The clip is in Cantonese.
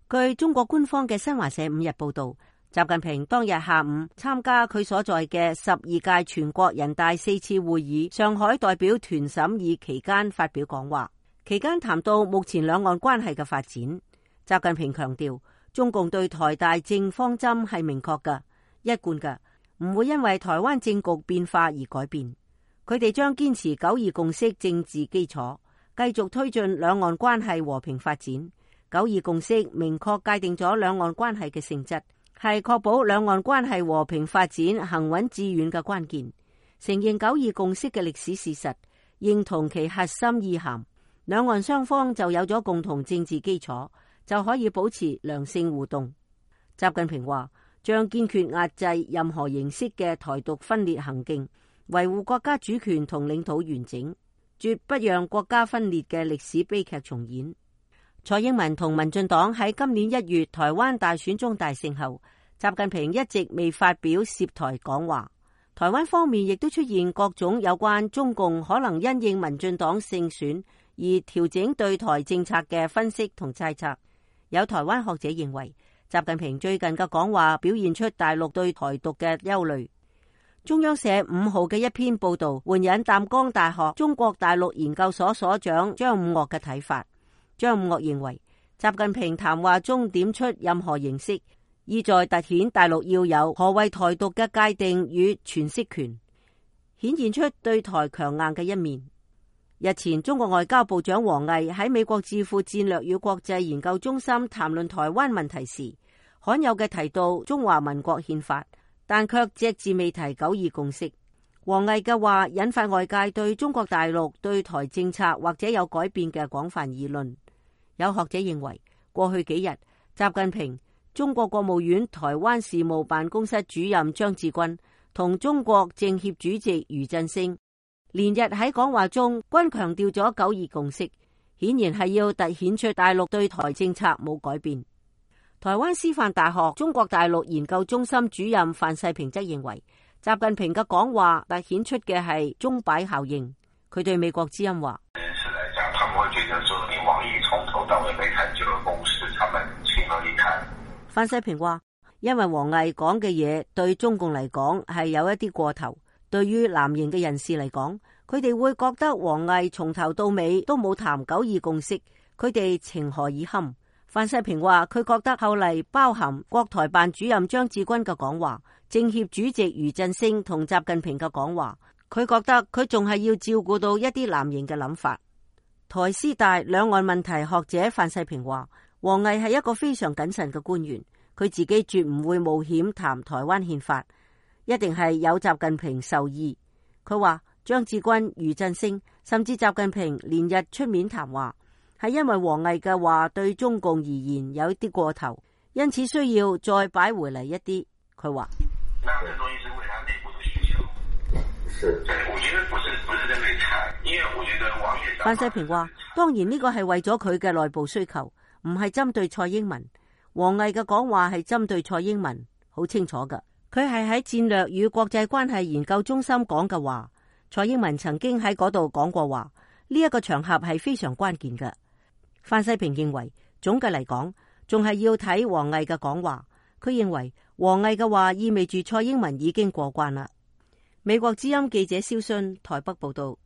據中國官方嘅新華社5日報道，習近平當日下午參加佢所在嘅12屆全國人大4次會議上海代表團審議期間發表講話，期間談到目前兩岸關係嘅發展。習近平強調，中共對台大政方針係明確嘅、一貫嘅，唔會因為台灣政局變化而改變。佢哋將堅持9·2共識政治基礎，繼續推進兩岸關係和平發展。9·2共識明確界定咗兩岸關係嘅性質，係確保兩岸關係和平發展行穩致遠嘅關鍵。承認9·2共識嘅歷史事實，認同其核心意涵，兩岸雙方就有咗共同政治基礎，就可以保持良性互動。習近平話，將堅決壓制任何形式嘅台獨分裂行徑，維護國家主權同領土完整，絕不讓國家分裂嘅歷史悲劇重演。蔡英文同民進黨喺今年1月台灣大選中大勝後，習近平一直未發表涉台講話。台灣方面亦都出現各種有關中共可能因應民進黨勝選而調整對台政策嘅分析同猜測。有台灣學者認為，習近平最近嘅講話表現出大陸對台獨嘅憂慮。中央社5號嘅一篇報道援引淡江大學中國大陸研究所所長張五岳嘅睇法。張五岳認為，習近平談話中點出任何形式，意在凸顯大陸要有何謂台獨嘅界定與詮釋權，顯現出對台強硬嘅一面。日前，中國外交部長王毅喺美國智庫戰略與國際研究中心談論台灣問題時，罕有嘅提到中華民國憲法，但卻隻字未提9·2共識。王毅嘅話引發外界對中國大陸對台政策或者有改變嘅廣泛議論。有學者認為，過去幾日，習近平、中國國務院台灣事務辦公室主任張志軍同中國政協主席俞振聲連日喺講話中均強調咗9·2共識，顯然係要凸顯出大陸對台政策冇改變。台灣師範大學中國大陸研究中心主任范世平則認為，習近平嘅講話凸顯出嘅係鐘擺效應。佢對美國之音話：范世平話，因為王毅講嘅嘢對中共嚟講係有一啲過頭，對於藍營嘅人士嚟講，佢哋會覺得王毅從頭到尾都冇談9·2共識，佢哋情何以堪？范世平話，佢覺得後嚟包含國台辦主任張志軍嘅講話、政協主席俞振聲同習近平嘅講話，佢覺得佢仲係要照顧到一啲藍營嘅諗法。台師大兩岸問題學者范世平話，王毅係一個非常謹慎嘅官員，佢自己絕唔會冒險談台灣憲法，一定係有習近平授意。佢話張志軍、俞振聲甚至習近平連日出面談話，係因為王毅嘅話對中共而言有啲過頭，因此需要再擺回嚟一啲。佢話：范世平話，當然呢個係為咗佢嘅內部需求，唔係針對蔡英文。王毅嘅講話係針對蔡英文，好清楚㗎。佢係喺戰略與國際關係研究中心講嘅話。蔡英文曾經喺嗰度講過話，呢一個場合係非常關鍵嘅。范世平認為，總嘅嚟講，仲係要睇王毅嘅講話。佢認為王毅嘅話意味住蔡英文已經過關啦。美國之音記者蕭信台北報道。